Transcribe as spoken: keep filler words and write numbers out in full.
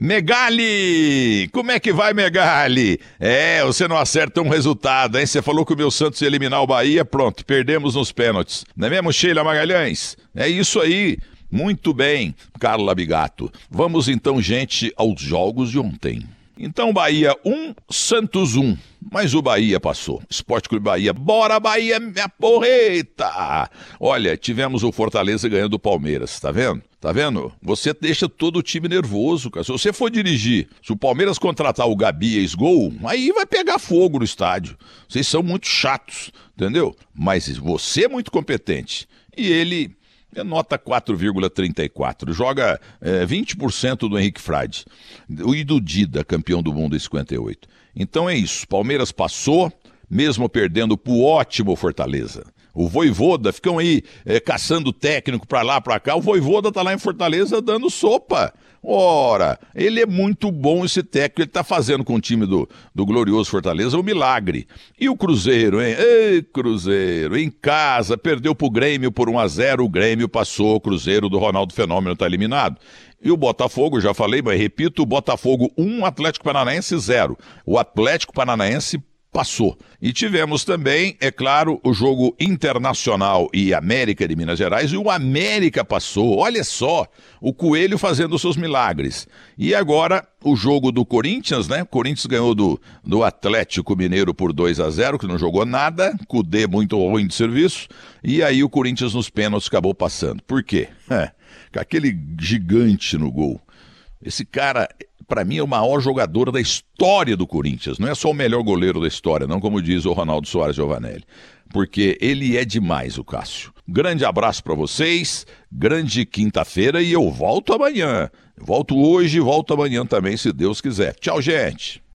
Megali! Como é que vai, Megali? É, você não acerta um resultado, hein? Você falou que o meu Santos ia eliminar o Bahia, pronto, perdemos nos pênaltis. Não é mesmo, Sheila Magalhães? É isso aí. Muito bem, Carla Bigato. Vamos então, gente, aos jogos de ontem. Então, Bahia um, Santos um. Mas o Bahia passou. Esporte Clube Bahia. Bora, Bahia, minha porreta! Olha, tivemos o Fortaleza ganhando o Palmeiras, tá vendo? Tá vendo? Você deixa todo o time nervoso, cara. Se você for dirigir, se o Palmeiras contratar o Gabi ex-gol, aí vai pegar fogo no estádio. Vocês são muito chatos, entendeu? Mas você é muito competente. E ele... é nota quatro vírgula trinta e quatro, joga é, vinte por cento do Henrique Frade e do Dida, campeão do mundo em cinquenta e oito. Então é isso, Palmeiras passou, mesmo perdendo pro ótimo Fortaleza. O Vojvoda, ficam aí é, caçando técnico pra lá, pra cá, o Vojvoda tá lá em Fortaleza dando sopa. Ora, ele é muito bom esse técnico, ele tá fazendo com o time do, do glorioso Fortaleza um milagre. E o Cruzeiro, hein? Ei, Cruzeiro, em casa, perdeu pro Grêmio por um a zero, o Grêmio passou, o Cruzeiro do Ronaldo Fenômeno tá eliminado. E o Botafogo, já falei, mas repito, o Botafogo um, Atlético Paranaense zero. O Atlético Paranaense passou. E tivemos também, é claro, o jogo Internacional e América de Minas Gerais, e o América passou. Olha só, o Coelho fazendo os seus milagres. E agora, o jogo do Corinthians, né? O Corinthians ganhou do, do Atlético Mineiro por dois a zero, que não jogou nada, Cudê muito ruim de serviço, e aí o Corinthians nos pênaltis acabou passando. Por quê? É, com aquele gigante no gol. Esse cara... para mim é o maior jogador da história do Corinthians. Não é só o melhor goleiro da história, não, como diz o Ronaldo Soares Giovanelli. Porque ele é demais, o Cássio. Grande abraço para vocês, grande quinta-feira e eu volto amanhã. Volto hoje e volto amanhã também, se Deus quiser. Tchau, gente.